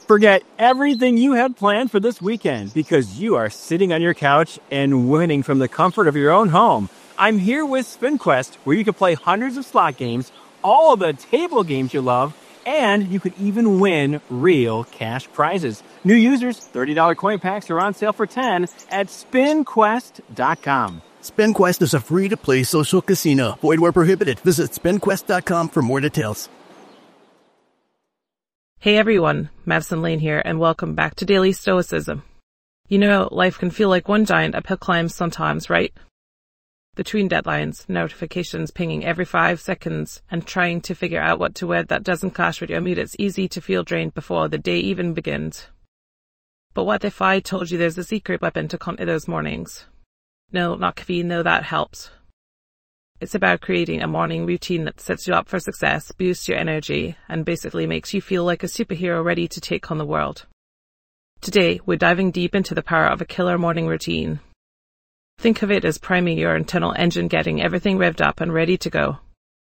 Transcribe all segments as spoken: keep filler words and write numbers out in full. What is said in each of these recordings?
Forget everything you had planned for this weekend because you are sitting on your couch and winning from the comfort of your own home. I'm here with SpinQuest, where you can play hundreds of slot games, all of the table games you love, and you could even win real cash prizes. New users, thirty dollars coin packs are on sale for ten dollars at spin quest dot com. SpinQuest is a free-to-play social casino. Void where prohibited. Visit spin quest dot com for more details. Hey everyone, Madison Lane here, and welcome back to Daily Stoicism. You know, life can feel like one giant uphill climb sometimes, right? Between deadlines, notifications pinging every five seconds, and trying to figure out what to wear that doesn't clash with your mood, it's easy to feel drained before the day even begins. But what if I told you there's a secret weapon to counter those mornings? No, not caffeine, though that helps. It's about creating a morning routine that sets you up for success, boosts your energy, and basically makes you feel like a superhero ready to take on the world. Today, we're diving deep into the power of a killer morning routine. Think of it as priming your internal engine, getting everything revved up and ready to go.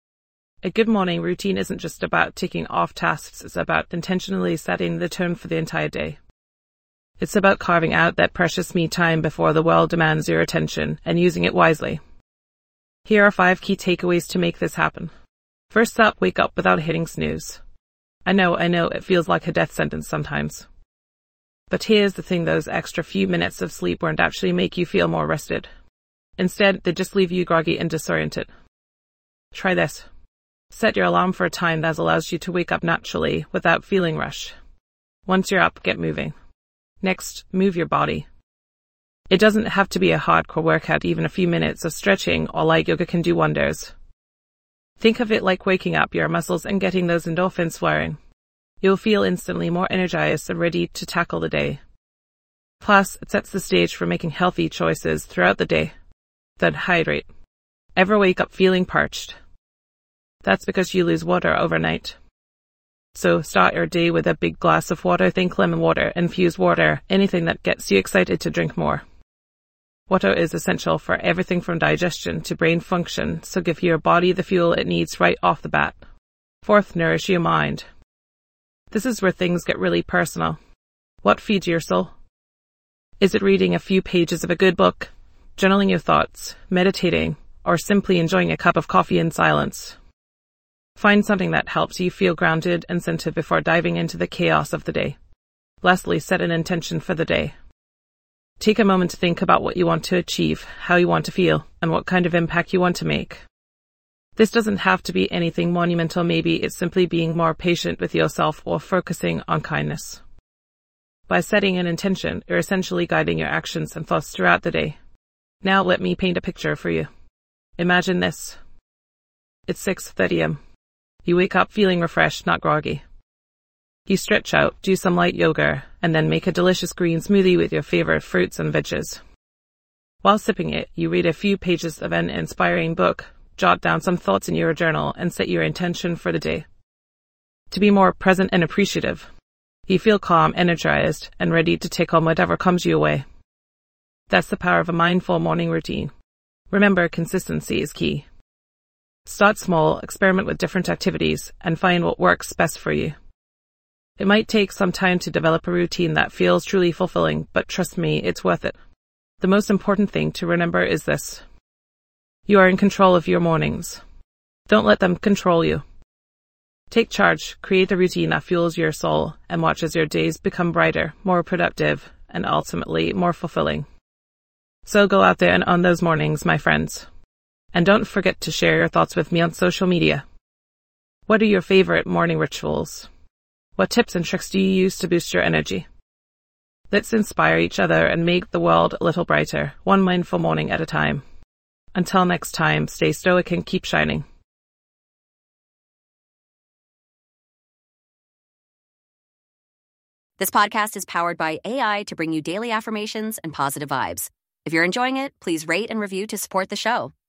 A good morning routine isn't just about ticking off tasks, it's about intentionally setting the tone for the entire day. It's about carving out that precious me time before the world demands your attention and using it wisely. Here are five key takeaways to make this happen. First up, wake up without hitting snooze. I know, I know, it feels like a death sentence sometimes. But here's the thing, those extra few minutes of sleep won't actually make you feel more rested. Instead, they just leave you groggy and disoriented. Try this. Set your alarm for a time that allows you to wake up naturally without feeling rushed. Once you're up, get moving. Next, move your body. It doesn't have to be a hardcore workout, even a few minutes of stretching or light yoga can do wonders. Think of it like waking up your muscles and getting those endorphins firing. You'll feel instantly more energized and ready to tackle the day. Plus, it sets the stage for making healthy choices throughout the day. Then hydrate. Ever wake up feeling parched? That's because you lose water overnight. So start your day with a big glass of water. Think lemon water, infused water, anything that gets you excited to drink more. Water is essential for everything from digestion to brain function, so give your body the fuel it needs right off the bat. Fourth, nourish your mind. This is where things get really personal. What feeds your soul? Is it reading a few pages of a good book, journaling your thoughts, meditating, or simply enjoying a cup of coffee in silence? Find something that helps you feel grounded and centered before diving into the chaos of the day. Lastly, set an intention for the day. Take a moment to think about what you want to achieve, how you want to feel, and what kind of impact you want to make. This doesn't have to be anything monumental. Maybe it's simply being more patient with yourself or focusing on kindness. By setting an intention, you're essentially guiding your actions and thoughts throughout the day. Now let me paint a picture for you. Imagine this. It's six thirty a m You wake up feeling refreshed, not groggy. You stretch out, do some light yoga, and then make a delicious green smoothie with your favorite fruits and veggies. While sipping it, you read a few pages of an inspiring book, jot down some thoughts in your journal, and set your intention for the day. To be more present and appreciative. You feel calm, energized, and ready to take on whatever comes your way. That's the power of a mindful morning routine. Remember, consistency is key. Start small, experiment with different activities, and find what works best for you. It might take some time to develop a routine that feels truly fulfilling, but trust me, it's worth it. The most important thing to remember is this. You are in control of your mornings. Don't let them control you. Take charge, create a routine that fuels your soul, and watch as your days become brighter, more productive, and ultimately more fulfilling. So go out there and on those mornings, my friends. And don't forget to share your thoughts with me on social media. What are your favorite morning rituals? What tips and tricks do you use to boost your energy? Let's inspire each other and make the world a little brighter, one mindful morning at a time. Until next time, stay stoic and keep shining. This podcast is powered by A I to bring you daily affirmations and positive vibes. If you're enjoying it, please rate and review to support the show.